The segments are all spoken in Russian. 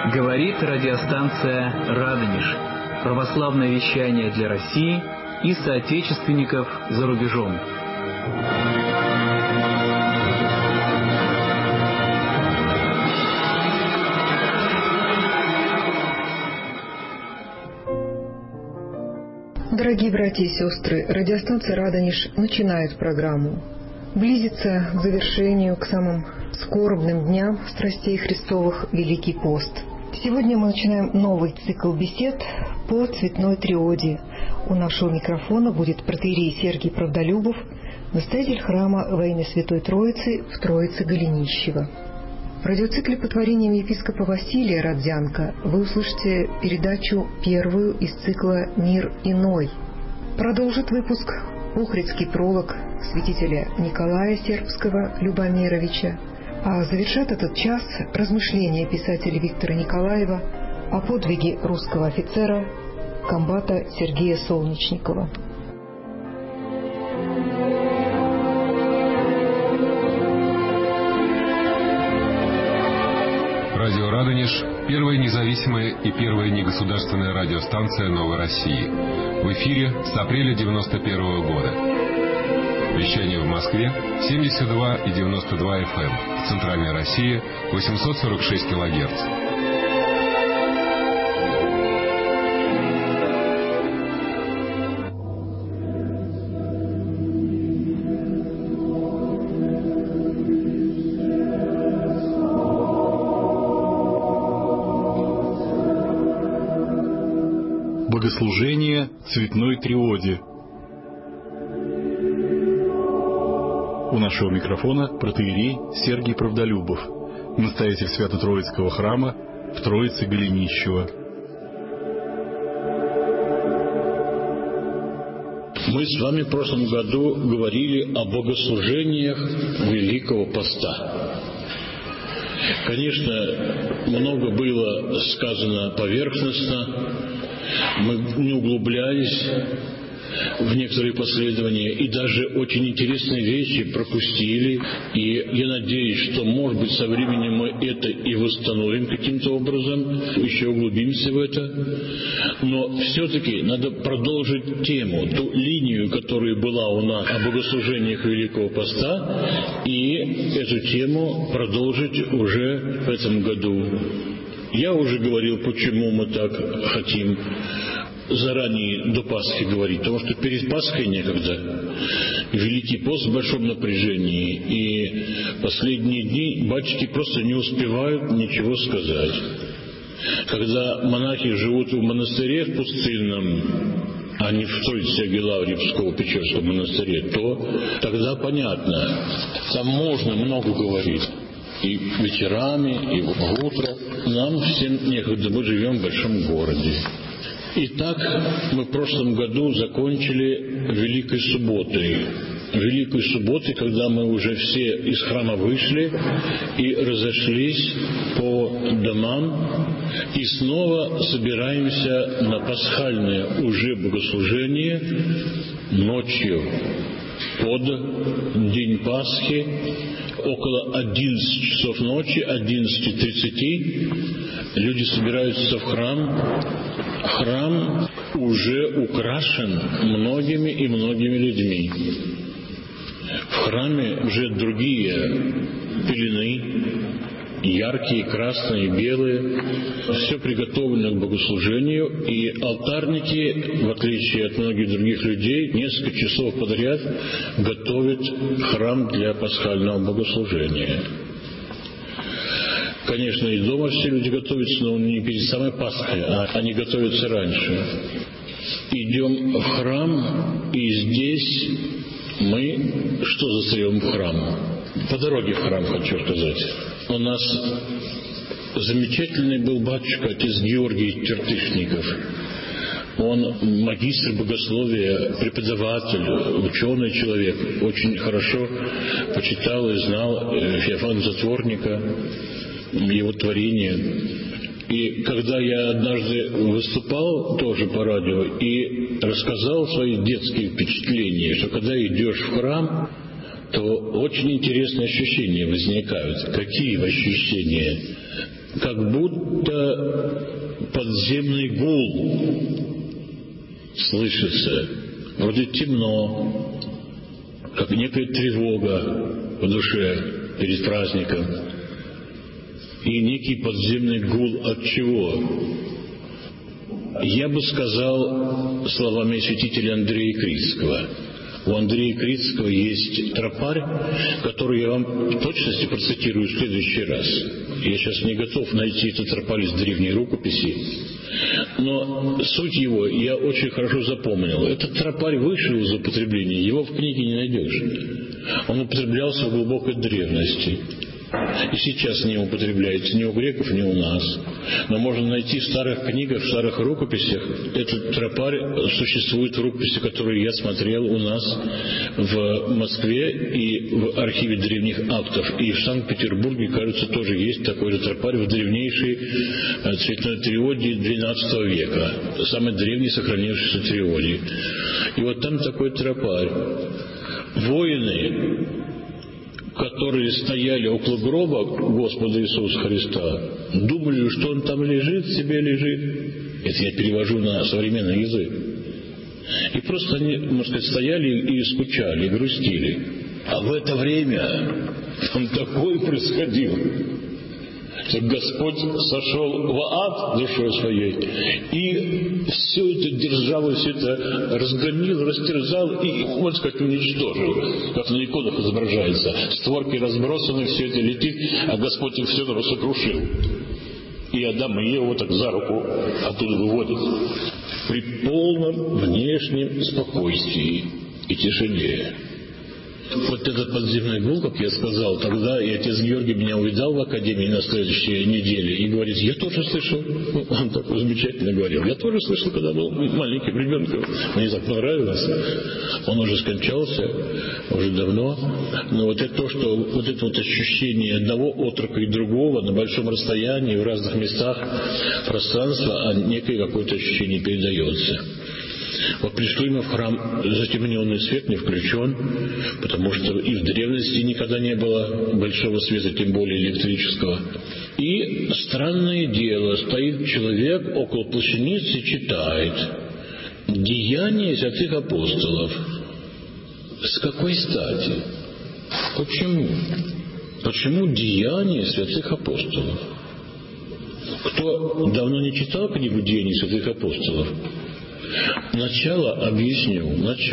Говорит радиостанция «Радонеж». Православное вещание для России и соотечественников за рубежом. Дорогие братья и сестры, радиостанция «Радонеж» начинает программу. Близится к завершению, к самым скорбным дням страстей Христовых Великий пост. Сегодня мы начинаем новый цикл бесед по Цветной Триоде. У нашего микрофона будет протоиерей Сергий Правдолюбов, настоятель храма во имя Святой Троицы в Троице Голенищево. В радиоцикле по творениям епископа Василия Родзянко вы услышите передачу первую из цикла «Мир иной». Продолжит выпуск Охридский пролог святителя Николая Сербского Любомировича, а завершат этот час размышления писателя Виктора Николаева о подвиге русского офицера, комбата Сергея Солнечникова. Радио «Радонеж» — первая независимая и первая негосударственная радиостанция Новой России. В эфире с апреля 1991 года. Вещание в Москве 72,92 FM. В Центральной России 846 килогерц. Богослужение Цветной Триоде. У нашего микрофона протоиерей Сергий Правдолюбов, настоятель Свято-Троицкого храма в Троице Голенищево. Мы с вами в прошлом году говорили о богослужениях Великого Поста. Конечно, много было сказано поверхностно, мы не углублялись в некоторые последования и даже очень интересные вещи пропустили. И я надеюсь, что, может быть, со временем мы это и восстановим каким-то образом, еще углубимся в это. Но все-таки надо продолжить тему, ту линию, которая была у нас о богослужениях Великого Поста, и эту тему продолжить уже в этом году. Я уже говорил, почему мы так хотим заранее до Пасхи говорить, потому что перед Пасхой некогда. Великий пост в большом напряжении, и последние дни батюшки просто не успевают ничего сказать. Когда монахи живут в монастыре в пустынном, а не в Троице Лавре Псково-Печерском монастыре, то тогда понятно, там можно много говорить. И вечерами, и в утро. Нам всем некогда, мы живем в большом городе. Итак, мы в прошлом году закончили Великой Субботой. Великой Субботой, когда мы уже все из храма вышли и разошлись по домам, и снова собираемся на пасхальное уже богослужение ночью под день Пасхи, около 11 часов ночи, 11:30, люди собираются в храм. Храм уже украшен многими и многими людьми. В храме уже другие пелены, яркие, красные, белые. Все приготовлено к богослужению, и алтарники, в отличие от многих других людей, несколько часов подряд готовят храм для пасхального богослужения. Конечно, и дома все люди готовятся, но не перед самой Пасхой, а они готовятся раньше. Идем в храм, и здесь мы что застаем в храм? По дороге в храм, хочу сказать. У нас замечательный был батюшка, отец Георгий Тертышников. Он магистр богословия, преподаватель, ученый человек. Очень хорошо почитал и знал Феофана Затворника, его творение. И когда я однажды выступал тоже по радио и рассказал свои детские впечатления, что когда идешь в храм, то очень интересные ощущения возникают. Какие ощущения? Как будто подземный гул слышится. Вроде темно, как некая тревога в душе перед праздником. И некий подземный гул от чего? Я бы сказал словами святителя Андрея Критского. У Андрея Критского есть тропарь, который я вам в точности процитирую в следующий раз. Я сейчас не готов найти этот тропарь из древней рукописи, но суть его я очень хорошо запомнил. Этот тропарь вышел из употребления, его в книге не найдешь. Он употреблялся в глубокой древности. И сейчас не употребляется ни у греков, ни у нас. Но можно найти в старых книгах, в старых рукописях. Этот тропарь существует в рукописи, которые я смотрел у нас в Москве и в архиве древних актов. И в Санкт-Петербурге, кажется, тоже есть такой же тропарь в древнейшей цветной триодии XII века. Самый древний сохранившийся триодий. И вот там такой тропарь. Воины, которые стояли около гроба Господа Иисуса Христа, думали, что он там лежит, себе лежит. Это я перевожу на современный язык. И просто они, можно сказать, стояли и скучали, и грустили. А в это время там такое происходило, что Господь сошел в ад душой своей, и все это держал, все это разгромил, растерзал и, можно сказать, уничтожил. Как на иконах изображается. Створки разбросаны, все это летит, а Господь их все это сокрушил. И Адам и Еву так за руку оттуда выводит. При полном внешнем спокойствии и тишине. Вот этот подземный гул, как я сказал, тогда и отец Георгий меня увидал в академии на следующей неделе и говорит: я тоже слышал, он так замечательно говорил, я тоже слышал, когда был маленьким ребенком, мне так понравилось, он уже скончался, уже давно, но вот это то, что вот это вот ощущение одного отрока и другого на большом расстоянии, в разных местах пространства, а некое какое-то ощущение передается. Вот пришли мы в храм, затемненный свет не включен, потому что и в древности никогда не было большого света, тем более электрического. И странное дело, стоит человек около плащаницы и читает «Деяния святых апостолов». С какой стати? Почему? Почему «Деяния святых апостолов»? Кто давно не читал книгу «Деяний святых апостолов»? Начало объясню,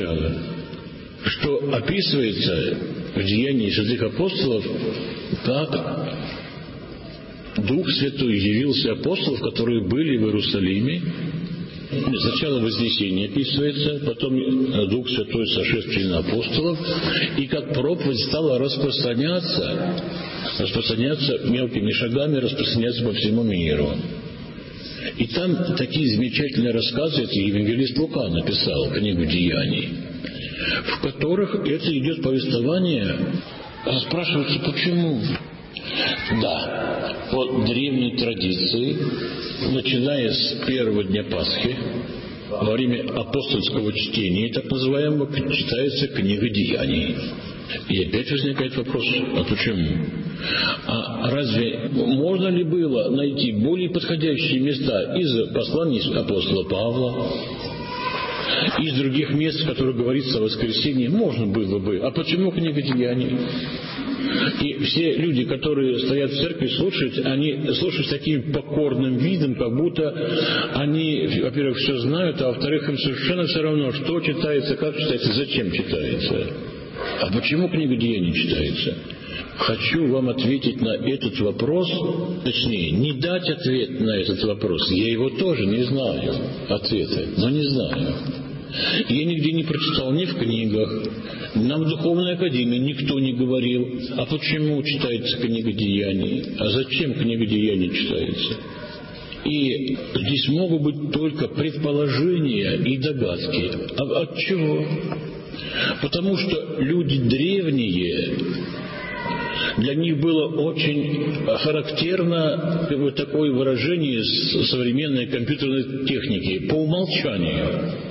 что описывается в Деянии святых апостолов, как Дух Святой явился апостолов, которые были в Иерусалиме. Сначала Вознесение описывается, потом Дух Святой сошедший на апостолов, и как проповедь стала распространяться мелкими шагами, распространяться по всему миру. И там такие замечательные рассказы, это евангелист Лука написал, книгу «Деяний», в которых это идет повествование. Спрашивается, почему? Да, по древней традиции, начиная с первого дня Пасхи, во время апостольского чтения, так называемого, читается книга «Деяний». И опять возникает вопрос, а почему? А разве можно ли было найти более подходящие места из посланий апостола Павла, из других мест, в которых говорится о воскресении? Можно было бы. А почему книга «Деяний»? И все люди, которые стоят в церкви, слушают, они слушают с таким покорным видом, как будто они, во-первых, все знают, а во-вторых, им совершенно все равно, что читается, как читается, зачем читается. А почему книга «Деяний» читается? Хочу вам ответить на этот вопрос, точнее, не дать ответ на этот вопрос. Я его тоже не знаю, ответа, но не знаю. Я нигде не прочитал, ни в книгах, нам в Духовной Академии никто не говорил, а почему читается книга «Деяний», а зачем книга «Деяний» читается. И здесь могут быть только предположения и догадки. А от чего? Потому что люди древние, для них было очень характерно такое выражение современной компьютерной техники по умолчанию.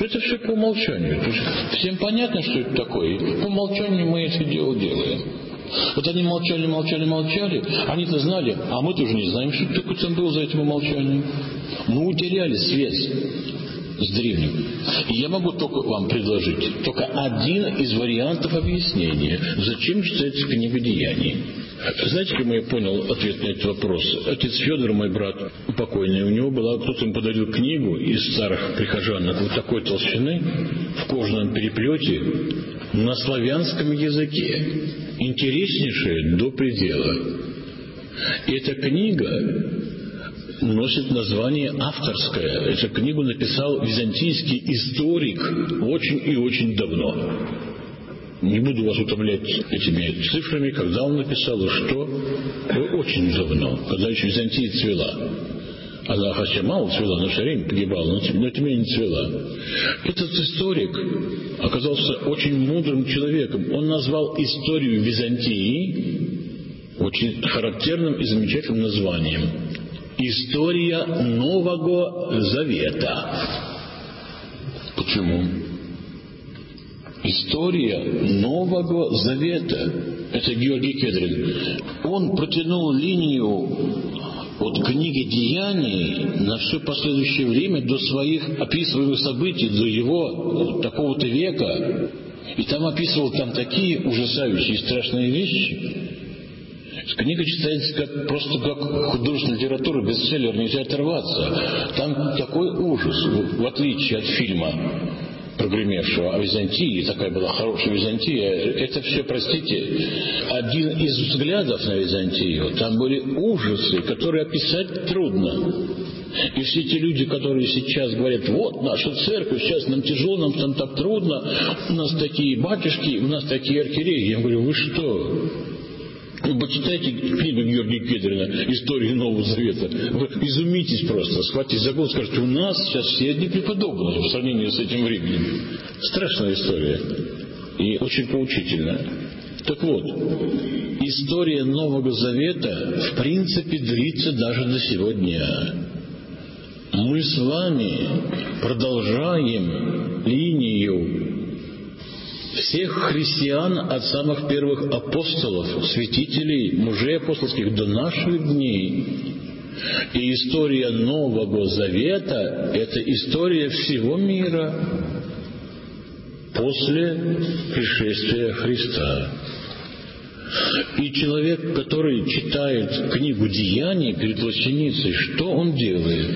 Это все по умолчанию. То есть всем понятно, что это такое. По умолчанию мы это дело делаем. Вот они молчали. Они-то знали, а мы тоже не знаем, что такое там было за этим умолчанием. Мы утеряли связь с древним. И я могу только вам предложить только один из вариантов объяснения, зачем читается книга Деяний. Знаете, как я понял ответ на этот вопрос? Отец Федор, мой брат покойный, у него была, кто-то ему подарил книгу из старых прихожан вот такой толщины, в кожаном переплете, на славянском языке. Интереснейшая до предела. И эта книга носит название авторское. Эту книгу написал византийский историк очень и очень давно. Не буду вас утомлять этими цифрами, когда он написал и что. Очень давно, когда еще Византия цвела. Она хотя мало цвела, но все время погибала, но тем не менее цвела. Этот историк оказался очень мудрым человеком. Он назвал историю Византии очень характерным и замечательным названием. История Нового Завета. Почему? История Нового Завета. Это Георгий Кедрин. Он протянул линию от книги Деяний на все последующее время до своих описываемых событий, до его такого-то века. И там описывал такие ужасающие и страшные вещи. Книга читается просто как художественная литература, бестселлер, нельзя оторваться. Там такой ужас, в отличие от фильма, прогремевшего о Византии, такая была хорошая Византия. Это все, простите, один из взглядов на Византию. Там были ужасы, которые описать трудно. И все те люди, которые сейчас говорят, вот наша церковь, сейчас нам тяжело, нам там так трудно, у нас такие батюшки, у нас такие архиереи. Я говорю, вы что? Вы почитайте книгу Георгия Кедрина «История Нового Завета». Вы изумитесь просто, схватитесь за голову, скажете, у нас сейчас все одни преподобные в сравнении с этим временем. Страшная история. И очень поучительная. Так вот, история Нового Завета в принципе длится даже до сегодня. Мы с вами продолжаем линию всех христиан от самых первых апостолов, святителей, мужей апостольских до наших дней. И история Нового Завета – это история всего мира после пришествия Христа. И человек, который читает книгу Деяний перед властеницей, что он делает?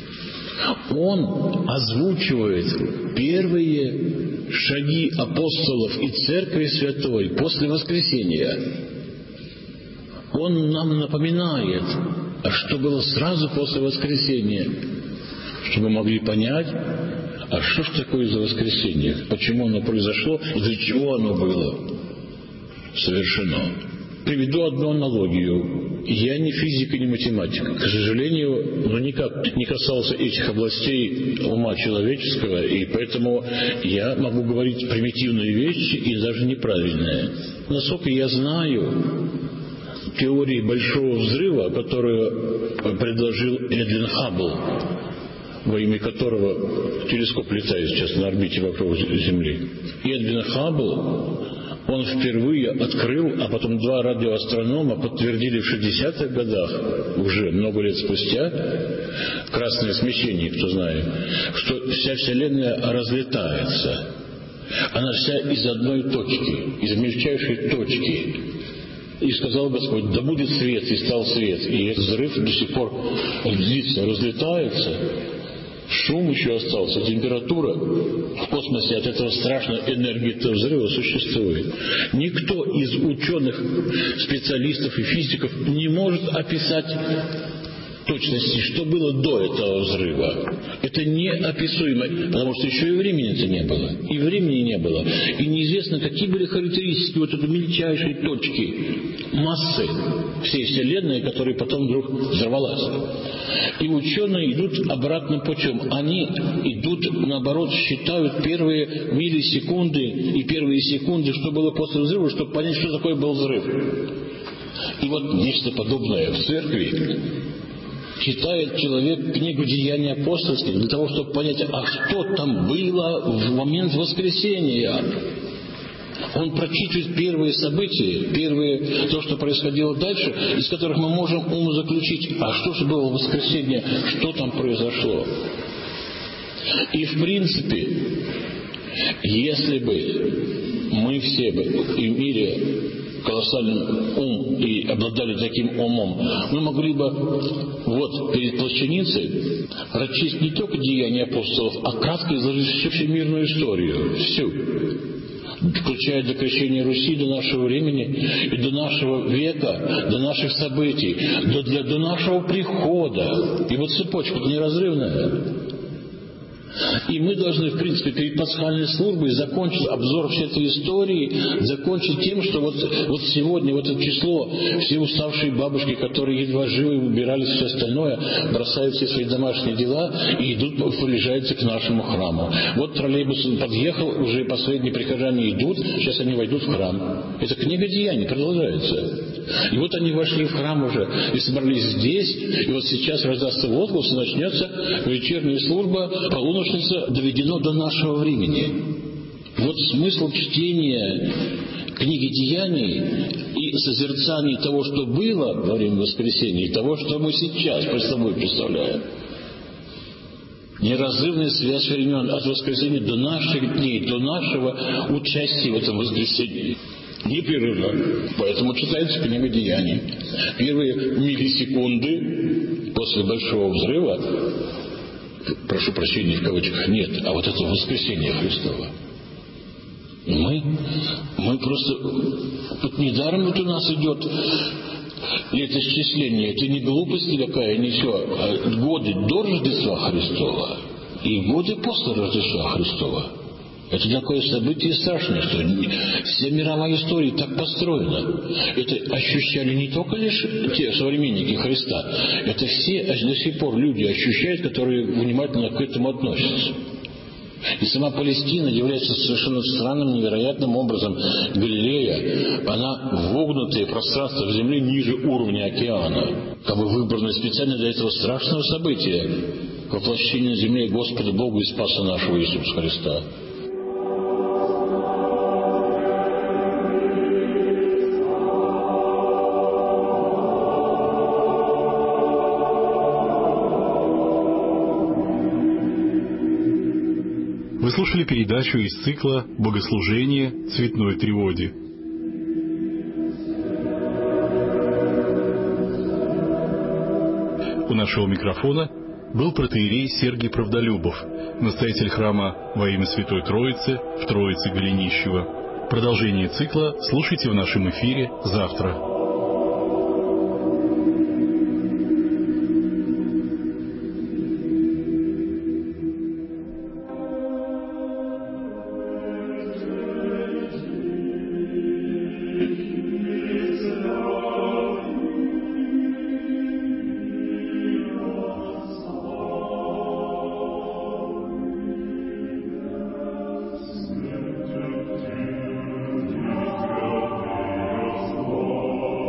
Он озвучивает первые шаги апостолов и Церкви Святой после воскресения. Он нам напоминает, что было сразу после воскресения, чтобы мы могли понять, а что ж такое за воскресение, почему оно произошло и для чего оно было совершено. Приведу одну аналогию. Я не физик и не математик. К сожалению, никак не касался этих областей ума человеческого, и поэтому я могу говорить примитивные вещи и даже неправильные. Насколько я знаю теории Большого Взрыва, которую предложил Эдвин Хаббл, во имя которого телескоп летает сейчас на орбите вокруг Земли. Эдвин Хаббл, он впервые открыл, а потом два радиоастронома подтвердили в 60-х годах, уже много лет спустя, красное смещение, кто знает, что вся Вселенная разлетается. Она вся из одной точки, из мельчайшей точки. И сказал Господь, да будет свет, и стал свет. И этот взрыв до сих пор длится, разлетается. Шум еще остался, температура в космосе от этого страшной энергии этого взрыва существует. Никто из ученых, специалистов и физиков не может описать точности, что было до этого взрыва. Это неописуемо, потому что еще и времени-то не было. И времени не было. И неизвестно, какие были характеристики вот этой мельчайшей точки массы всей Вселенной, которая потом вдруг взорвалась. И ученые идут обратным путем. Они идут, наоборот, считают первые миллисекунды и первые секунды, что было после взрыва, чтобы понять, что такое был взрыв. И вот нечто подобное в церкви читает человек книгу «Деяний апостольских» для того, чтобы понять, а что там было в момент воскресения. Он прочитывает первые события, то, что происходило дальше, из которых мы можем умозаключить, а что же было в воскресенье, что там произошло. И в принципе, если бы мы все бы имели колоссальный ум и обладали таким умом, мы могли бы вот перед плащаницей прочесть не только деяния апостолов, а кратко изложить всю всемирную историю, всю, включая до крещения Руси, до нашего времени и до нашего века, до наших событий, до нашего прихода. И вот цепочка-то неразрывная. И мы должны, в принципе, перед пасхальной службой закончить обзор всей этой истории, закончить тем, что вот сегодня, в это число, все уставшие бабушки, которые едва живы, убирали все остальное, бросают все свои домашние дела и идут, приближаются к нашему храму. Вот троллейбус подъехал, уже последние прихожане идут, сейчас они войдут в храм. Это книга Деяний продолжается. И вот они вошли в храм уже и собрались здесь, и вот сейчас раздастся возглас, и начнется вечерняя служба, полуночница, доведено до нашего времени. Вот смысл чтения книги Деяний и созерцания того, что было во время воскресения, и того, что мы сейчас перед собой представляем. Неразрывная связь времен от воскресения до наших дней, до нашего участия в этом воскресении. Непрерывно. Поэтому читается книга Деяний. Первые миллисекунды после Большого взрыва, прошу прощения, в кавычках, нет, а вот это воскресение Христово. Мы просто... Вот недаром вот у нас идет летоисчисление. Это не глупость никакая, не все. А годы до Рождества Христова и годы после Рождества Христова. Это такое событие страшное, что вся мировая история так построена. Это ощущали не только лишь те современники Христа, это все до сих пор люди ощущают, которые внимательно к этому относятся. И сама Палестина является совершенно странным, невероятным образом. Галилея, она вогнутое пространство в земле ниже уровня океана, как бы выбранное специально для этого страшного события, воплощения на земле Господа Бога и Спаса нашего Иисуса Христа. Вы слушали передачу из цикла «Богослужение цветной тревоги». У нашего микрофона был протоиерей Сергий Правдолюбов, настоятель храма во имя Святой Троицы в Троице Голенищево. Продолжение цикла слушайте в нашем эфире завтра. Oh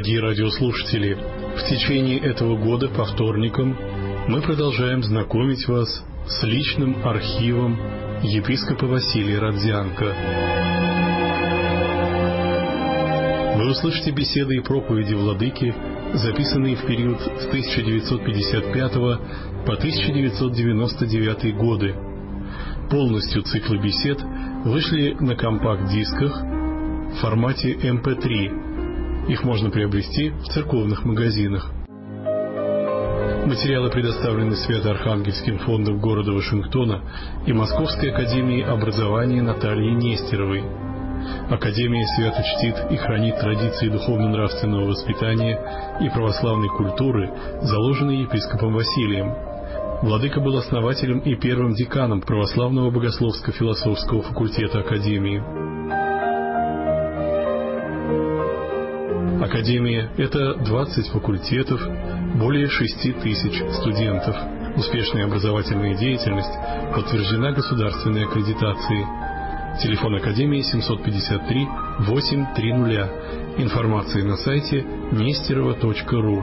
Дорогие радиослушатели, в течение этого года по вторникам мы продолжаем знакомить вас с личным архивом епископа Василия Родзянко. Вы услышите беседы и проповеди владыки, записанные в период с 1955 по 1999 годы. Полностью циклы бесед вышли на компакт-дисках в формате MP3. Их можно приобрести в церковных магазинах. Материалы предоставлены Свято-Архангельским фондом города Вашингтона и Московской академией образования Натальи Нестеровой. Академия свято чтит и хранит традиции духовно-нравственного воспитания и православной культуры, заложенные епископом Василием. Владыка был основателем и первым деканом православного богословско-философского факультета Академии. Академия – это 20 факультетов, более 6 тысяч студентов. Успешная образовательная деятельность подтверждена государственной аккредитацией. Телефон Академии 753-830. Информация на сайте nesterova.ru.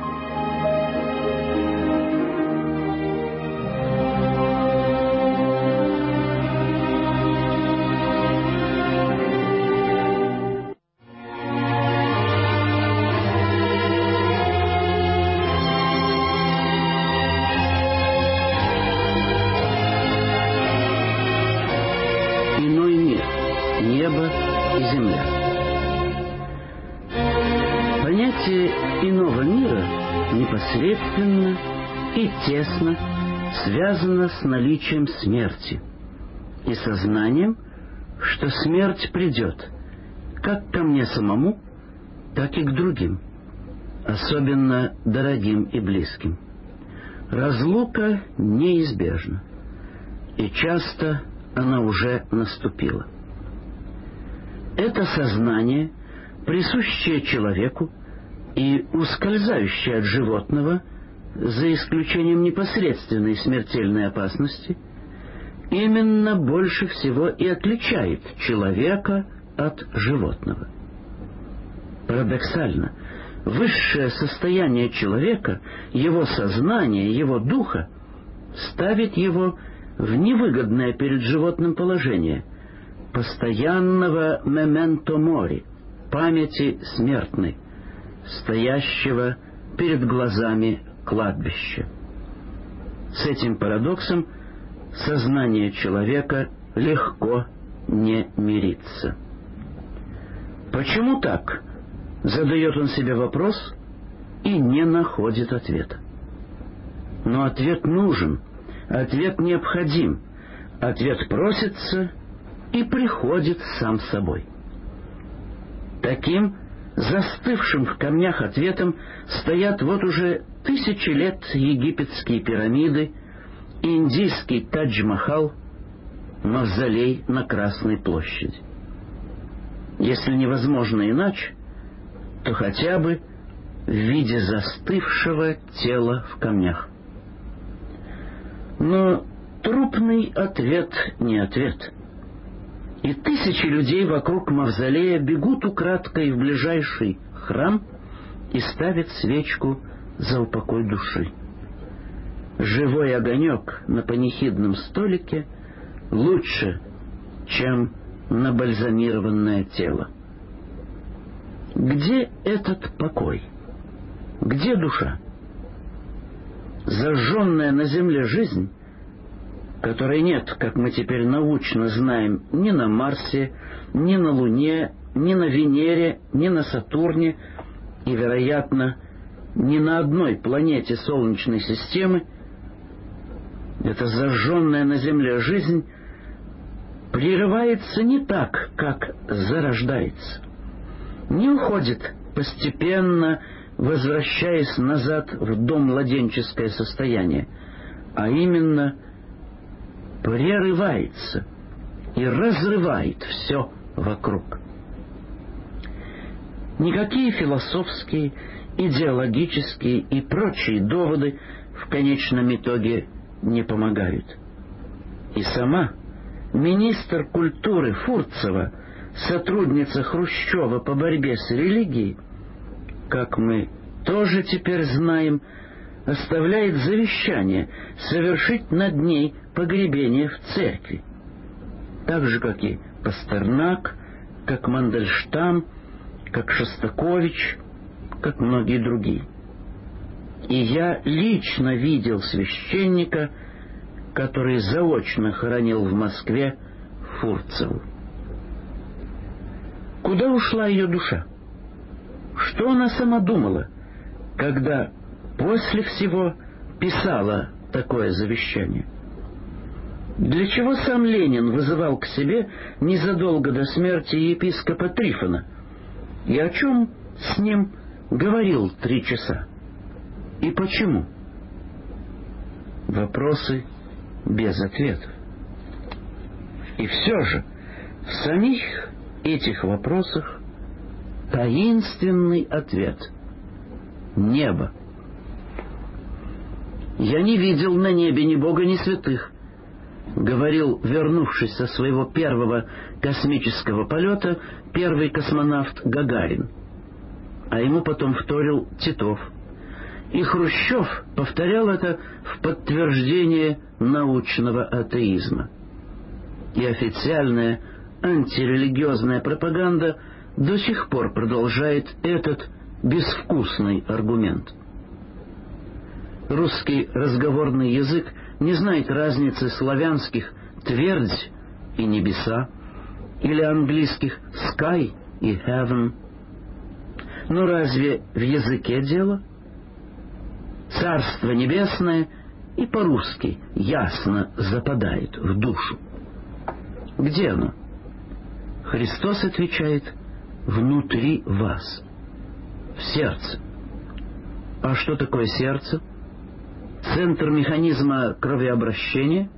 И тесно связано с наличием смерти и сознанием, что смерть придет как ко мне самому, так и к другим, особенно дорогим и близким. Разлука неизбежна, и часто она уже наступила. Это сознание, присущее человеку и ускользающее от животного, за исключением непосредственной смертельной опасности, именно больше всего и отличает человека от животного. Парадоксально, высшее состояние человека, его сознание, его духа, ставит его в невыгодное перед животным положение постоянного мементо мори, памяти смертной, стоящего перед глазами кладбища. С этим парадоксом сознание человека легко не мирится. Почему так? Задает он себе вопрос и не находит ответа. Но ответ нужен, ответ необходим, ответ просится и приходит сам собой. Таким застывшим в камнях ответом стоят вот уже 1000 лет египетские пирамиды, индийский Тадж-Махал, мавзолей на Красной площади. Если невозможно иначе, то хотя бы в виде застывшего тела в камнях. Но трупный ответ не ответ. И 1000 людей вокруг мавзолея бегут украдкой в ближайший храм и ставят свечку за упокой души. Живой огонек на панихидном столике лучше, чем набальзамированное тело. Где этот покой? Где душа? Зажженная на земле жизнь, которой нет, как мы теперь научно знаем, ни на Марсе, ни на Луне, ни на Венере, ни на Сатурне и, вероятно, ни на одной планете Солнечной системы, эта зажженная на Земле жизнь прерывается не так, как зарождается, не уходит постепенно, возвращаясь назад в домладенческое состояние, а именно прерывается и разрывает все вокруг. Никакие философские, идеологические и прочие доводы в конечном итоге не помогают. И сама министр культуры Фурцева, сотрудница Хрущева по борьбе с религией, как мы тоже теперь знаем, оставляет завещание совершить над ней погребение в церкви, так же, как и Пастернак, как Мандельштам, как Шостакович, как многие другие. И я лично видел священника, который заочно хоронил в Москве Фурцеву. Куда ушла ее душа? Что она сама думала, когда после всего писала такое завещание? Для чего сам Ленин вызывал к себе незадолго до смерти епископа Трифона? И о чем с ним говорил 3 часа? И почему? Вопросы без ответов. И все же в самих этих вопросах таинственный ответ — небо. «Я не видел на небе ни Бога, ни святых», — говорил, вернувшись со своего первого космического полета, первый космонавт Гагарин. А ему потом вторил Титов. И Хрущев повторял это в подтверждение научного атеизма. И официальная антирелигиозная пропаганда до сих пор продолжает этот безвкусный аргумент. Русский разговорный язык не знает разницы славянских «твердь» и «небеса» или английских «sky» и «heaven». Но разве в языке дело? Царство небесное и по-русски ясно западает в душу. Где оно? Христос отвечает: внутри вас, в сердце. А что такое сердце? Центр механизма кровообращения?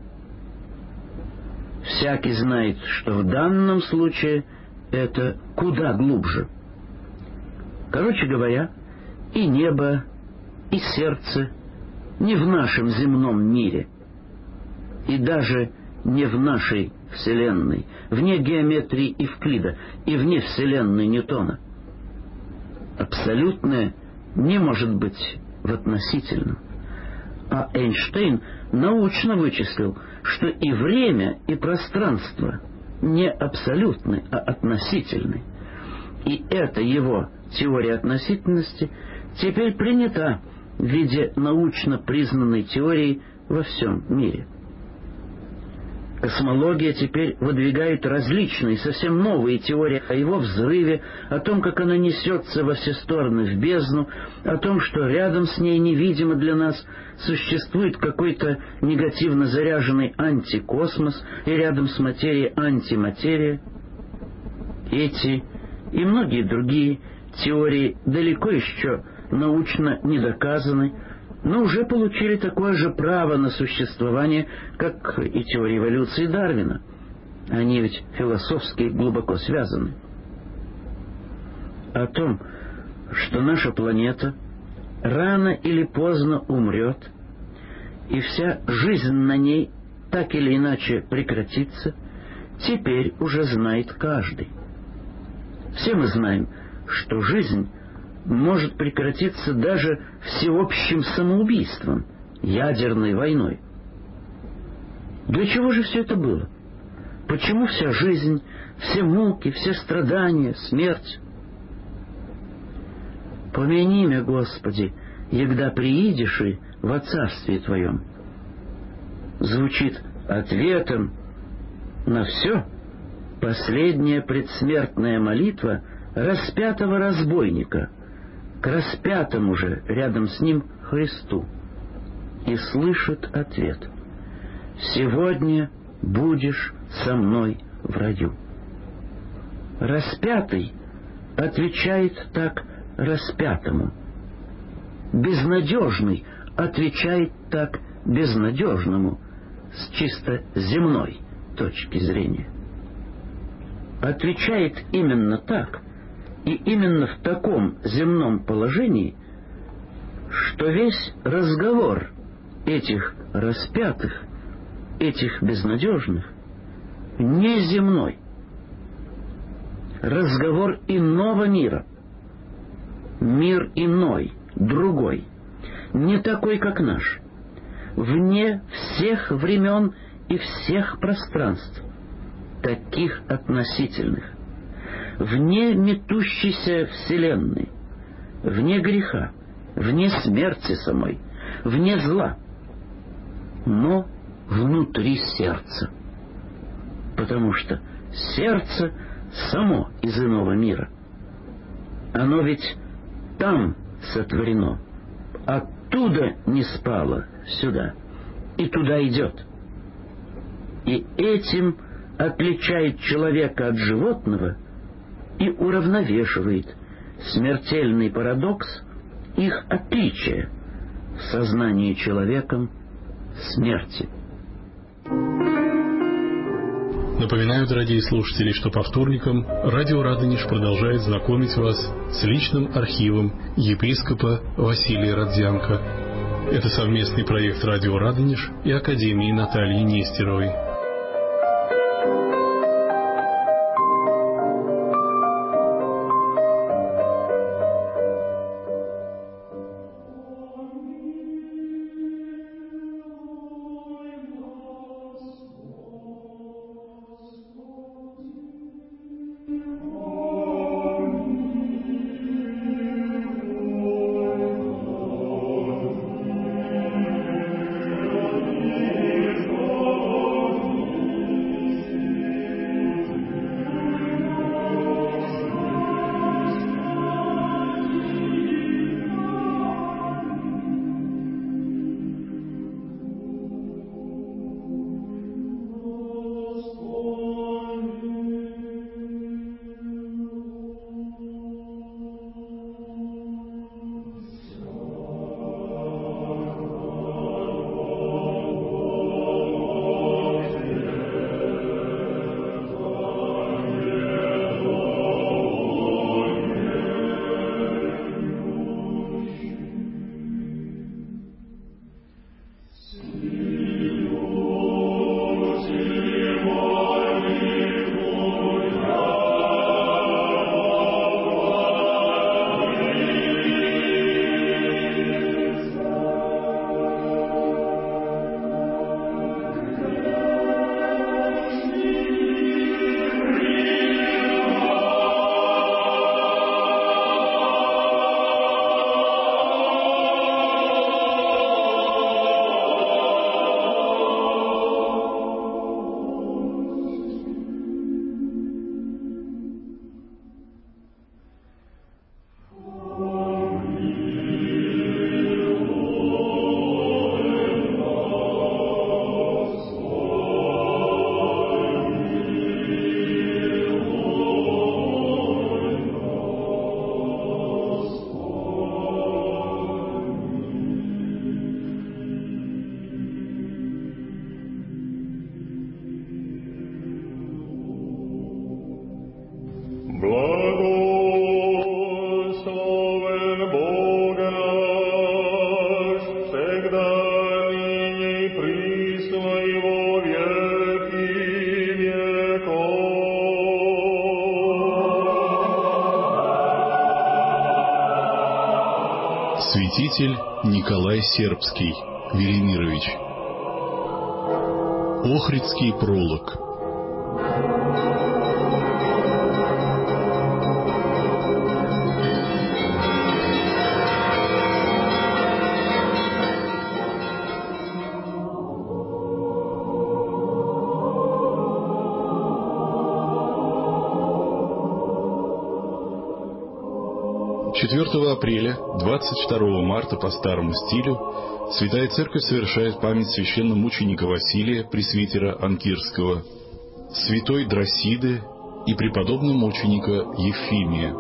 Всякий знает, что в данном случае это куда глубже. Короче говоря, и небо, и сердце не в нашем земном мире, и даже не в нашей Вселенной, вне геометрии Евклида и вне Вселенной Ньютона. Абсолютное не может быть в относительном. А Эйнштейн научно вычислил, что и время, и пространство не абсолютны, а относительны. И эта его теория относительности теперь принята в виде научно признанной теории во всем мире. Космология теперь выдвигает различные, совсем новые теории о его взрыве, о том, как она несется во все стороны в бездну, о том, что рядом с ней невидимо для нас существует какой-то негативно заряженный антикосмос и рядом с материей антиматерия. Эти и многие другие теории далеко еще научно не доказаны, но уже получили такое же право на существование, как и теория эволюции Дарвина. Они ведь философски глубоко связаны. О том, что наша планета рано или поздно умрет, и вся жизнь на ней так или иначе прекратится, теперь уже знает каждый. Все мы знаем, что жизнь может прекратиться даже всеобщим самоубийством, ядерной войной. Для чего же все это было? Почему вся жизнь, все муки, все страдания, смерть? «Помяни мя, Господи, егда приидешь и во царстве Твоем» звучит ответом на все последняя предсмертная молитва распятого разбойника к распятому же рядом с ним Христу, и слышит ответ: «Сегодня будешь со мной в раю». Распятый отвечает так распятому. Безнадежный отвечает так безнадежному с чисто земной точки зрения. Отвечает именно так и именно в таком земном положении, что весь разговор этих распятых, этих безнадежных, неземной. Разговор иного мира. Мир иной, другой, не такой, как наш, вне всех времен и всех пространств, таких относительных, вне метущейся вселенной, вне греха, вне смерти самой, вне зла, но внутри сердца. Потому что сердце само из иного мира. Оно ведь там сотворено, оттуда не спало сюда, и туда идет. И этим отличает человека от животного и уравновешивает смертельный парадокс их отличия в сознании человеком смерти. Напоминаю, дорогие слушатели, что по вторникам радио Радонеж продолжает знакомить вас с личным архивом епископа Василия Родзянко. Это совместный проект радио Радонеж и Академии Натальи Нестеровой. Святитель Николай Сербский Велимирович. Охридский пролог. Апреля, 22 марта по старому стилю, Святая Церковь совершает память священномученика Василия, пресвитера Анкирского, святой Дросиды и преподобномученика Ефимия.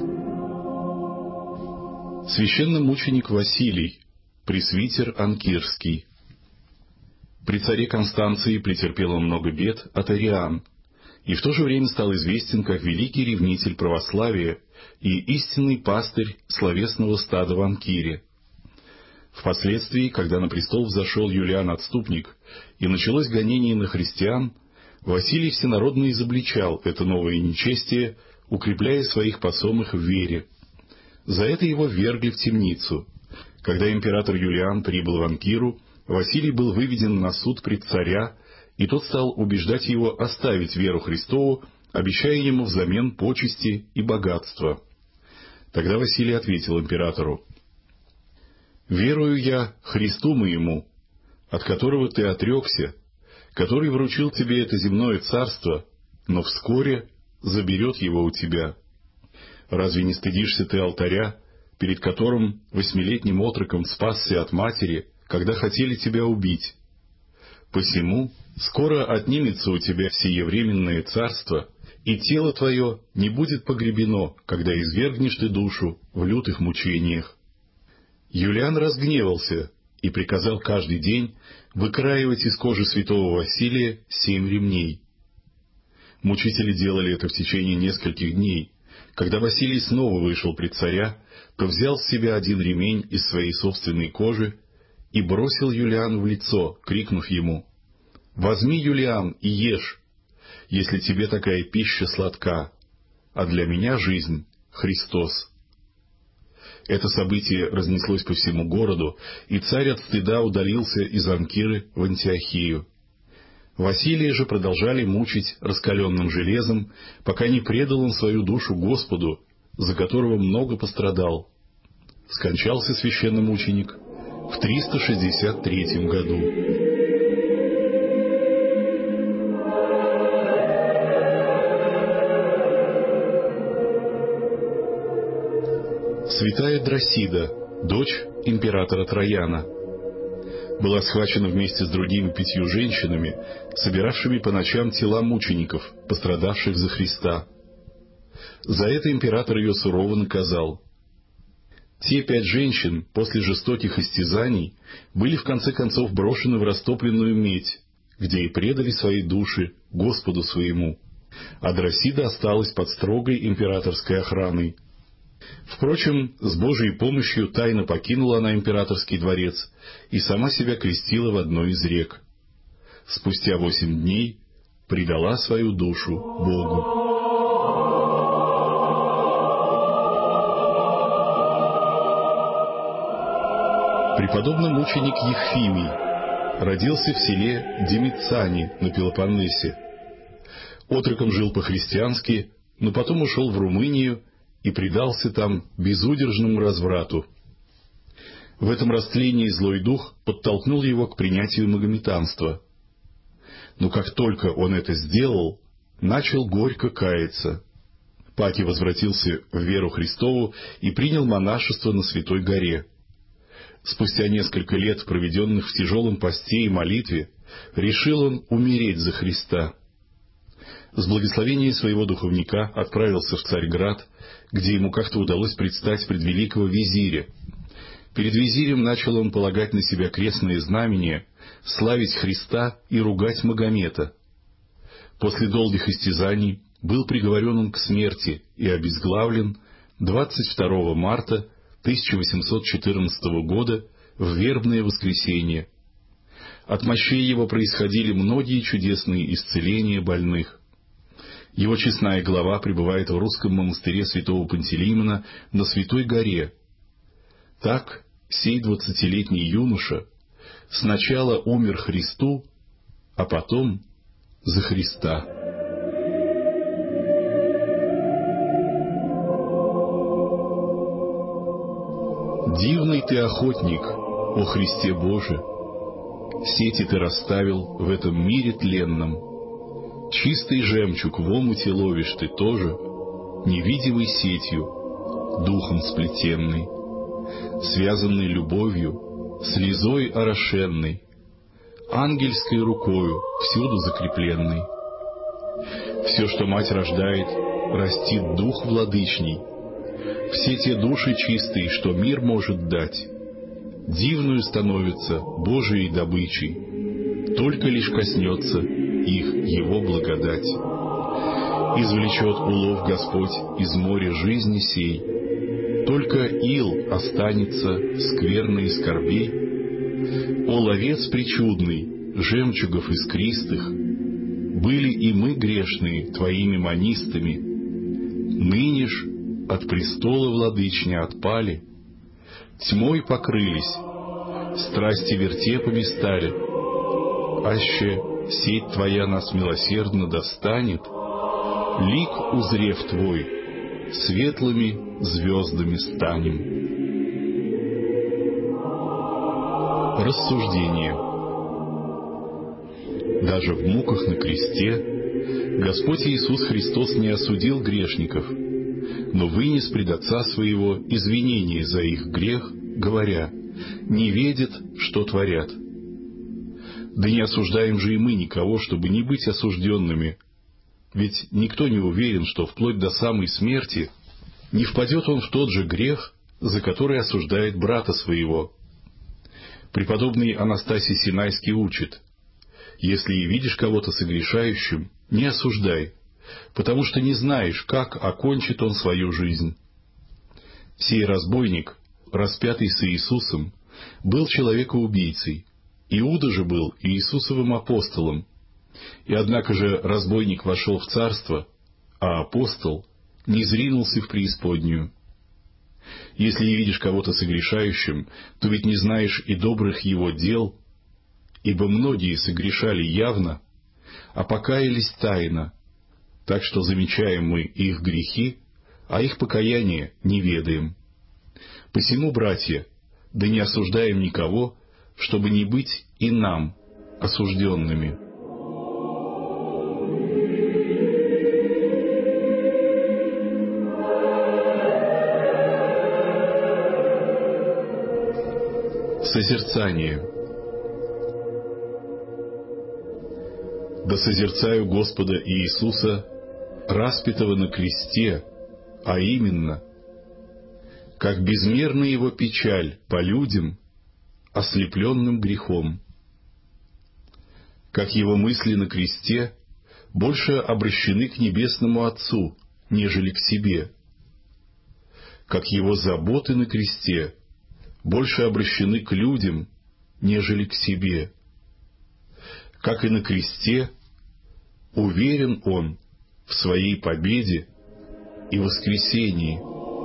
Священномученик Василий, пресвитер Анкирский. При царе Констанции претерпел он много бед от ариан, и в то же время стал известен как великий ревнитель православия и истинный пастырь словесного стада в Анкире. Впоследствии, когда на престол взошел Юлиан Отступник и началось гонение на христиан, Василий всенародно изобличал это новое нечестие, укрепляя своих посомых в вере. За это его ввергли в темницу. Когда император Юлиан прибыл в Анкиру, Василий был выведен на суд пред царя, и тот стал убеждать его оставить веру Христову, обещая ему взамен почести и богатства. Тогда Василий ответил императору: «Верую я Христу моему, от которого ты отрекся, который вручил тебе это земное царство, но вскоре заберет его у тебя. Разве не стыдишься ты алтаря, перед которым 8-летним отроком спасся от матери, когда хотели тебя убить? Посему скоро отнимется у тебя сие временное царство, и тело твое не будет погребено, когда извергнешь ты душу в лютых мучениях». Юлиан разгневался и приказал каждый день выкраивать из кожи святого Василия 7 ремней. Мучители делали это в течение нескольких дней. Когда Василий снова вышел пред царя, то взял с себя один ремень из своей собственной кожи и бросил Юлиану в лицо, крикнув ему: «Возьми, Юлиан, и ешь, если тебе такая пища сладка, а для меня жизнь — Христос». Это событие разнеслось по всему городу, и царь от стыда удалился из Анкиры в Антиохию. Василия же продолжали мучить раскаленным железом, пока не предал он свою душу Господу, за которого много пострадал. Скончался священномученик в 363 году. Святая Дросида, дочь императора Трояна, была схвачена вместе с другими 5 женщинами, собиравшими по ночам тела мучеников, пострадавших за Христа. За это император ее сурово наказал. Те 5 женщин после жестоких истязаний были в конце концов брошены в растопленную медь, где и предали свои души Господу своему, а Дросида осталась под строгой императорской охраной. Впрочем, с Божьей помощью тайно покинула она императорский дворец и сама себя крестила в одной из рек. Спустя 8 дней предала свою душу Богу. Преподобный мученик Евфимий родился в селе Димицани на Пелопоннесе. Отроком жил по-христиански, но потом ушел в Румынию и предался там безудержному разврату. В этом растлении злой дух подтолкнул его к принятию магометанства. Но как только он это сделал, начал горько каяться. Паки возвратился в веру Христову и принял монашество на Святой горе. Спустя несколько лет, проведенных в тяжелом посте и молитве, решил он умереть за Христа. С благословения своего духовника отправился в Царьград, где ему как-то удалось предстать пред великого визиря. Перед визирем начал он полагать на себя крестные знамения, славить Христа и ругать Магомета. После долгих истязаний был приговорен он к смерти и обезглавлен 22 марта 1814 года в вербное воскресенье. От мощей его происходили многие чудесные исцеления больных. Его честная глава пребывает в русском монастыре святого Пантелеймона на Святой горе. Так сей 20-летний юноша сначала умер Христу, а потом за Христа. Дивный ты охотник, о Христе Боже! Сети ты расставил в этом мире тленном. Чистый жемчуг в омуте ловишь ты тоже, невидимой сетью, духом сплетенной, связанной любовью, слезой орошенной, ангельской рукою всюду закрепленной. Все, что мать рождает, растит дух владычний. Все те души чистые, что мир может дать, дивную становятся Божией добычей, только лишь коснется их Его благодать. Извлечет улов Господь из моря жизни сей, только ил останется скверной скорбей. О, ловец причудный, жемчугов искристых, были и мы грешные Твоими манистами, ныне ж от престола владычни отпали, тьмой покрылись, страсти вертепами стали, аще сеть Твоя нас милосердно достанет, лик узрев Твой, светлыми звездами станем. Рассуждение. Даже в муках на кресте Господь Иисус Христос не осудил грешников, но вынес пред Отца Своего извинение за их грех, говоря: «Не ведят, что творят». Да не осуждаем же и мы никого, чтобы не быть осужденными, ведь никто не уверен, что вплоть до самой смерти не впадет он в тот же грех, за который осуждает брата своего. Преподобный Анастасий Синайский учит: если и видишь кого-то согрешающим, не осуждай, потому что не знаешь, как окончит он свою жизнь. Сей разбойник, распятый с Иисусом, был человекоубийцей, Иуда же был Иисусовым апостолом, и однако же разбойник вошел в царство, а апостол не зринулся в преисподнюю. Если не видишь кого-то согрешающим, то ведь не знаешь и добрых его дел, ибо многие согрешали явно, а покаялись тайно, так что замечаем мы их грехи, а их покаяние не ведаем. Посему, братья, да не осуждаем никого, чтобы не быть и нам осужденными. Созерцание. Да созерцаю Господа Иисуса, распятого на кресте, а именно, как безмерна Его печаль по людям, ослепленным грехом, как Его мысли на кресте больше обращены к Небесному Отцу, нежели к себе, как Его заботы на кресте больше обращены к людям, нежели к себе, как и на кресте уверен Он в своей победе и воскресении.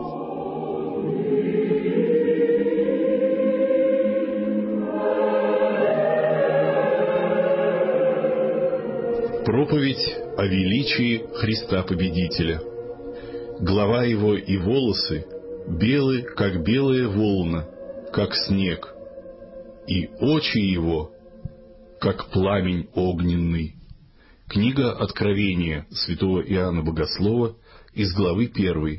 Проповедь о величии Христа Победителя. Голова Его и волосы белы, как белая волна, как снег, и очи Его, как пламень огненный. Книга Откровения святого Иоанна Богослова из главы 1.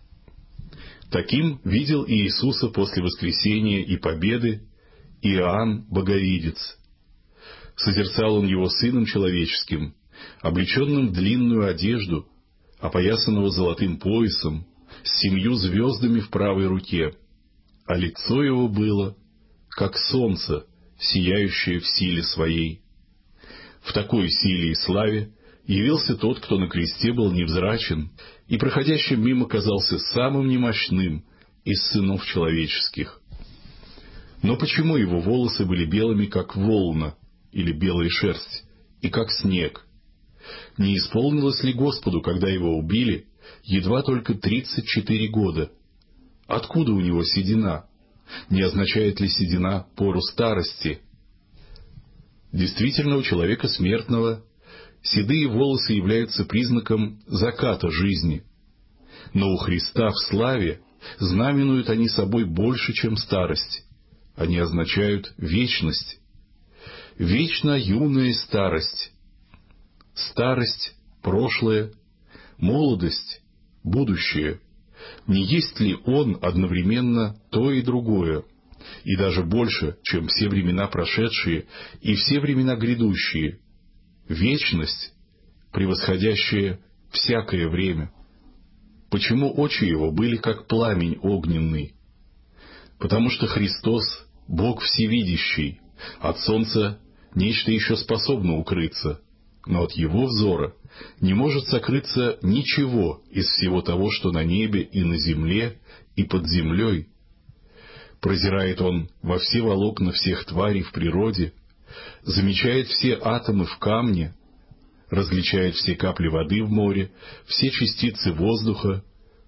Таким видел Иисуса после воскресения и победы Иоанн Боговидец. Созерцал он Его Сыном Человеческим, облеченным в длинную одежду, опоясанного золотым поясом, с 7 звездами в правой руке, а лицо Его было, как солнце, сияющее в силе своей. В такой силе и славе явился тот, кто на кресте был невзрачен и проходящим мимо казался самым немощным из сынов человеческих. Но почему его волосы были белыми, как волна, или белая шерсть, и как снег? Не исполнилось ли Господу, когда его убили, едва только 34 года? Откуда у него седина? Не означает ли седина пору старости? Действительно, у человека смертного седые волосы являются признаком заката жизни. Но у Христа в славе знаменуют они собой больше, чем старость. Они означают вечность. Вечно юная старость. Старость — прошлое, молодость — будущее. Не есть ли Он одновременно то и другое, и даже больше, чем все времена прошедшие и все времена грядущие? Вечность, превосходящая всякое время. Почему очи Его были как пламень огненный? Потому что Христос — Бог всевидящий, от солнца нечто еще способно укрыться, но от Его взора не может сокрыться ничего из всего того, что на небе и на земле и под землей. Прозирает Он во все волокна всех тварей в природе, замечает все атомы в камне, различает все капли воды в море, все частицы воздуха,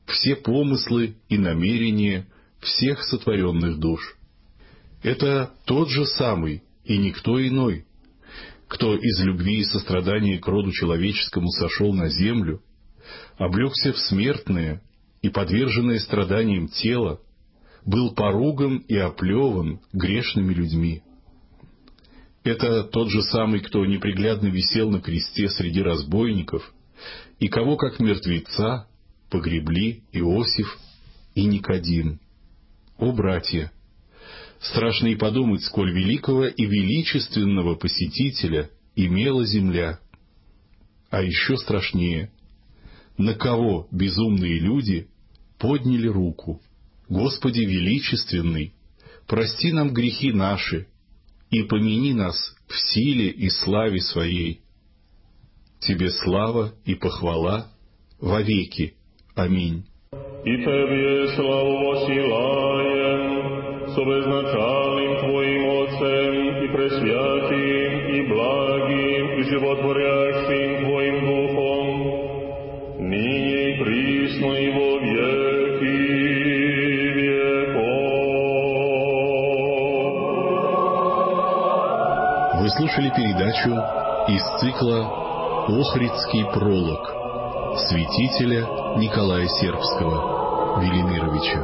все помыслы и намерения всех сотворенных душ. Это тот же самый и никто иной, кто из любви и сострадания к роду человеческому сошел на землю, облегся в смертное и подверженное страданиям тело, был поруган и оплеван грешными людьми. Это тот же самый, кто неприглядно висел на кресте среди разбойников, и кого, как мертвеца, погребли Иосиф и Никодим. О, братья! Страшно и подумать, сколь великого и величественного посетителя имела земля. А еще страшнее, на кого безумные люди подняли руку. Господи величественный, прости нам грехи наши и помяни нас в силе и славе Своей. Тебе слава и похвала вовеки. Аминь. И Тебе славу воссылаем с обезначальным Твоим Отцем и пресвятым, и благим, и животворящим Твоим Духом, ныне и присно и во веки веков. Вы слушали передачу из цикла «Охридский пролог» святителя Николая Сербского Велимировича.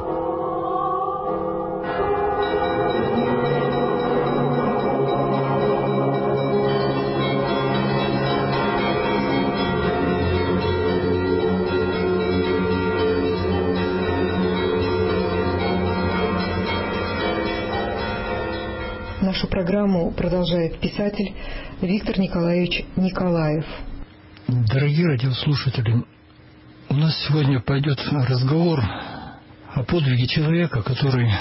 Нашу программу продолжает писатель Виктор Николаевич Николаев. Дорогие радиослушатели, у нас сегодня пойдет разговор о подвиге человека, который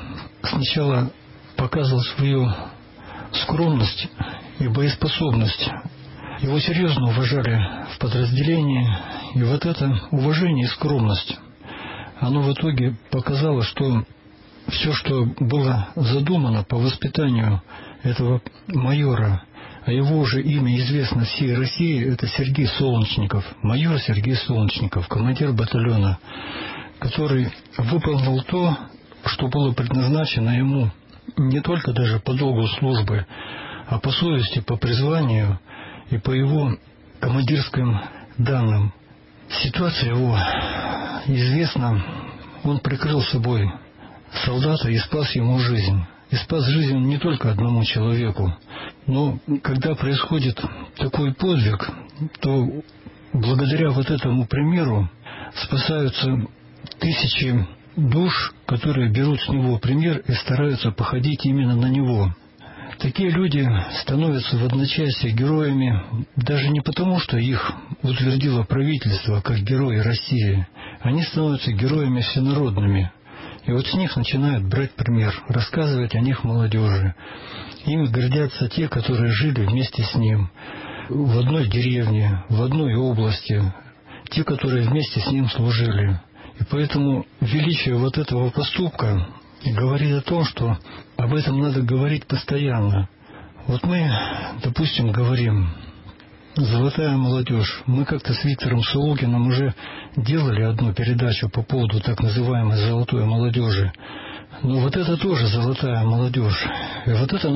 сначала показывал свою скромность и боеспособность. Его серьезно уважали в подразделении, и вот это уважение и скромность, оно в итоге показало, что все, что было задумано по воспитанию этого майора, а его уже имя известно всей России, это Сергей Солнечников, майор Сергей Солнечников, командир батальона, который выполнил то, что было предназначено ему не только даже по долгу службы, а по совести, по призванию и по его командирским данным. Ситуация его известна, он прикрыл собой солдата и спас ему жизнь. И спас жизнь не только одному человеку. Но когда происходит такой подвиг, то благодаря вот этому примеру спасаются тысячи душ, которые берут с него пример и стараются походить именно на него. Такие люди становятся в одночасье героями даже не потому, что их утвердило правительство как герои России. Они становятся героями всенародными. И вот с них начинают брать пример, рассказывать о них молодежи. Ими гордятся те, которые жили вместе с ним в одной деревне, в одной области, те, которые вместе с ним служили. И поэтому величие вот этого поступка говорит о том, что об этом надо говорить постоянно. Вот мы, допустим, говорим «Золотая молодежь». Мы как-то с Виктором Сологиным уже делали одну передачу по поводу так называемой «золотой молодежи». Но вот это тоже золотая молодежь. И вот это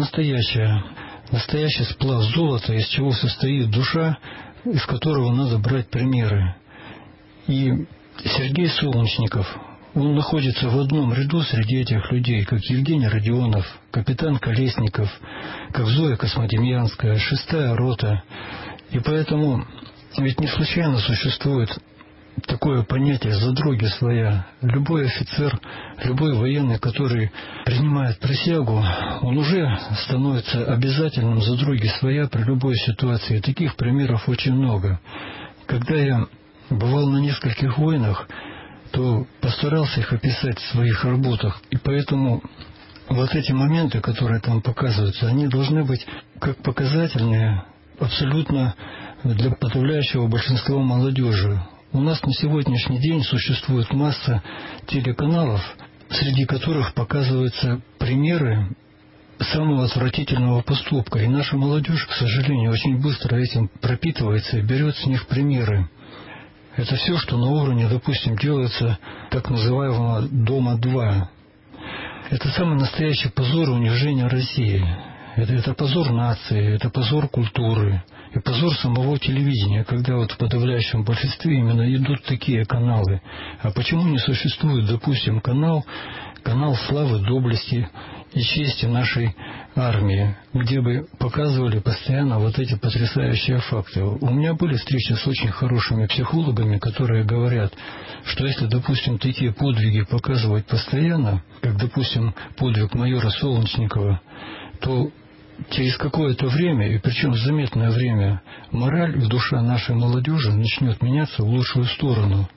настоящий сплав золота, из чего состоит душа, из которого надо брать примеры. И Сергей Солнечников, он находится в одном ряду среди этих людей, как Евгений Родионов, капитан Колесников, как Зоя Космодемьянская, 6-я рота. И поэтому ведь не случайно существует такое понятие «задруги своя». Любой офицер, любой военный, который принимает присягу, он уже становится обязательным «задруги своя» при любой ситуации. Таких примеров очень много. Когда я бывал на нескольких войнах, то постарался их описать в своих работах. И поэтому вот эти моменты, которые там показываются, они должны быть как показательные абсолютно для подавляющего большинства молодежи. У нас на сегодняшний день существует масса телеканалов, среди которых показываются примеры самого отвратительного поступка. И наша молодежь, к сожалению, очень быстро этим пропитывается и берет с них примеры. Это все, что на уровне, допустим, делается так называемого «Дома-2». Это самый настоящий позор и унижение России. Это позор нации, это позор культуры и позор самого телевидения, когда вот в подавляющем большинстве именно идут такие каналы. А почему не существует, допустим, канал славы, доблести и чести нашей армии, где бы показывали постоянно вот эти потрясающие факты? У меня были встречи с очень хорошими психологами, которые говорят, что если, допустим, такие подвиги показывать постоянно, как, допустим, подвиг майора Солончникова, то через какое-то время, и причем заметное время, мораль в душе нашей молодежи начнет меняться в лучшую сторону.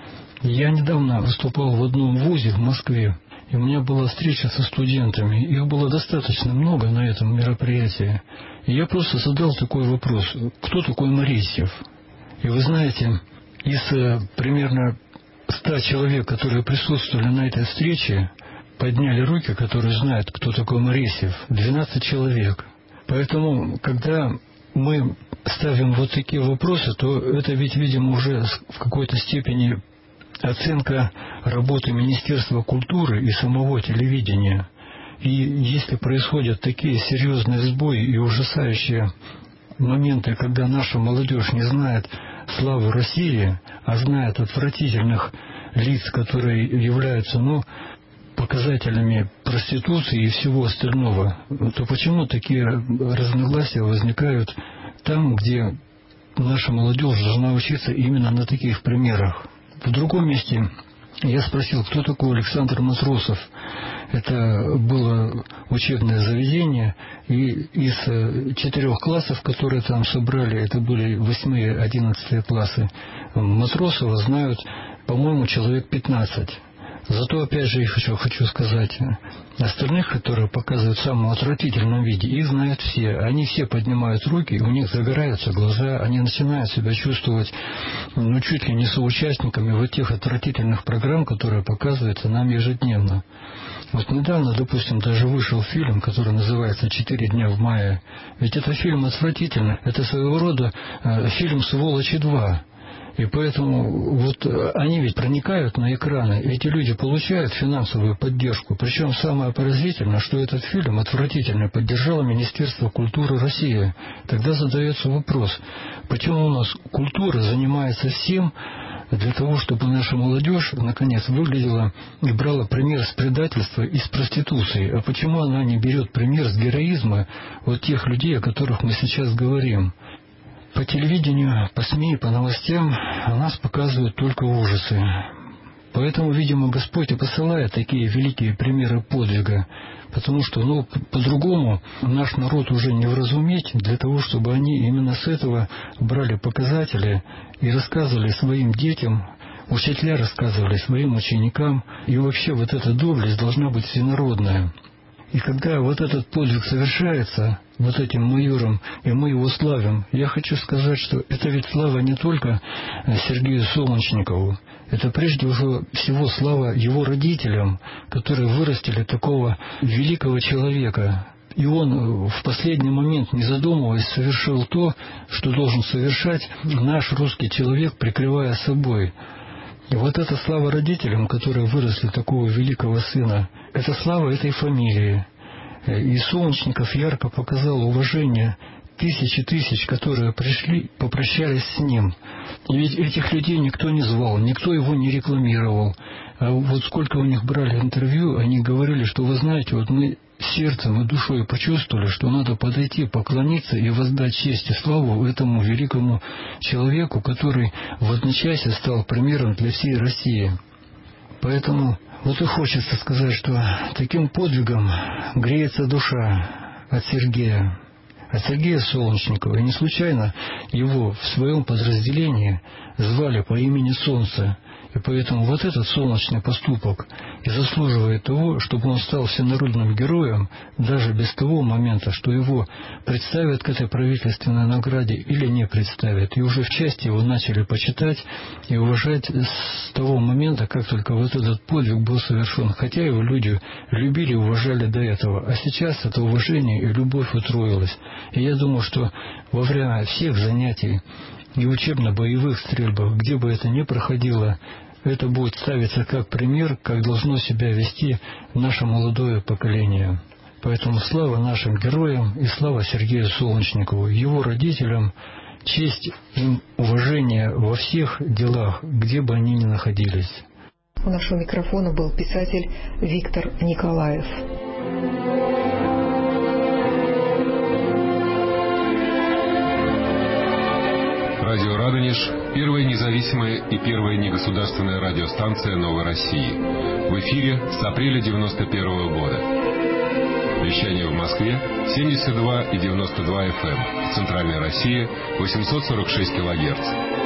Я недавно выступал в одном вузе в Москве, и у меня была встреча со студентами. Их было достаточно много на этом мероприятии. И я просто задал такой вопрос: кто такой Моресьев? И вы знаете, из примерно 100 человек, которые присутствовали на этой встрече, подняли руки, которые знают, кто такой Моресьев, 12 человек. Поэтому, когда мы ставим вот такие вопросы, то это ведь, видимо, уже в какой-то степени оценка работы Министерства культуры и самого телевидения. И если происходят такие серьезные сбои и ужасающие моменты, когда наша молодежь не знает славы России, а знает отвратительных лиц, которые являются, показателями проституции и всего остального, то почему такие разногласия возникают там, где наша молодежь должна учиться именно на таких примерах? В другом месте я спросил, кто такой Александр Матросов. Это было учебное заведение, и из 4 классов, которые там собрали, это были 8-11 классы, Матросова знают, по-моему, человек 15. Зато, опять же, еще хочу сказать, остальных, которые показывают в самом отвратительном виде, их знают все. Они все поднимают руки, у них загораются глаза, они начинают себя чувствовать, чуть ли не соучастниками вот тех отвратительных программ, которые показываются нам ежедневно. Вот недавно, допустим, даже вышел фильм, который называется «4 дня в мае». Ведь это фильм отвратительный. Это своего рода фильм «Сволочи 2». И поэтому вот они ведь проникают на экраны, эти люди получают финансовую поддержку. Причем самое поразительное, что этот фильм отвратительно поддержало Министерство культуры России. Тогда задается вопрос, почему у нас культура занимается всем для того, чтобы наша молодежь наконец выглядела и брала пример с предательства и с проституции. А почему она не берет пример с героизма вот тех людей, о которых мы сейчас говорим? По телевидению, по СМИ, по новостям нас показывают только ужасы. Поэтому, видимо, Господь и посылает такие великие примеры подвига, потому что, по-другому наш народ уже не вразуметь, для того, чтобы они именно с этого брали показатели и рассказывали своим детям, учителя рассказывали своим ученикам, и вообще вот эта доблесть должна быть всенародная. И когда вот этот подвиг совершается вот этим майором, и мы его славим, я хочу сказать, что это ведь слава не только Сергею Солончникову, это прежде всего слава его родителям, которые вырастили такого великого человека. И он в последний момент, не задумываясь, совершил то, что должен совершать наш русский человек, прикрывая собой. И вот эта слава родителям, которые выросли такого великого сына, это слава этой фамилии. И Солончников ярко показал уважение тысяч, которые пришли, попрощались с ним. И ведь этих людей никто не звал, никто его не рекламировал. А вот сколько у них брали интервью, они говорили, что вы знаете, вот мы сердцем и душой почувствовали, что надо подойти, поклониться и воздать честь и славу этому великому человеку, который в одночасье стал примером для всей России. Поэтому вот и хочется сказать, что таким подвигом греется душа от Сергея Солончникова. И не случайно его в своем подразделении звали по имени Солнце. И поэтому вот этот солнечный поступок и заслуживает того, чтобы он стал всенародным героем, даже без того момента, что его представят к этой правительственной награде или не представят. И уже в части его начали почитать и уважать с того момента, как только вот этот подвиг был совершен. Хотя его люди любили и уважали до этого. А сейчас это уважение и любовь утроилось. И я думаю, что во время всех занятий и учебно-боевых стрельбах, где бы это ни проходило, это будет ставиться как пример, как должно себя вести наше молодое поколение. Поэтому слава нашим героям и слава Сергею Солончникову, его родителям, честь им, уважение во всех делах, где бы они ни находились. У нашего микрофона был писатель Виктор Николаев. Радио «Радонеж» – первая независимая и первая негосударственная радиостанция «Новой России». В эфире с апреля 1991 года. Вещание в Москве 72 и 92 FM. В Центральной России 846 килогерц.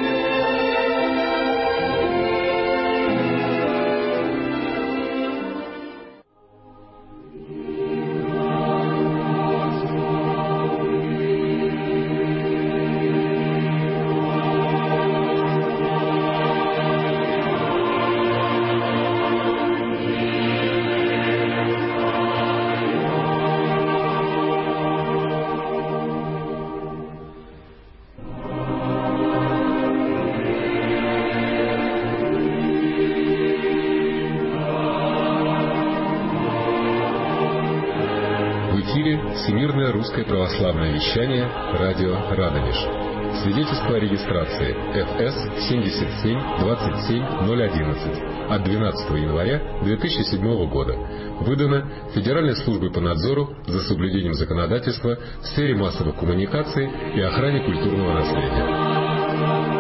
Всемирное русское православное вещание радио «Радонеж». Свидетельство о регистрации ФС 77 27 011 от 12 января 2007 года. Выдано Федеральной службой по надзору за соблюдением законодательства в сфере массовых коммуникаций и охране культурного наследия.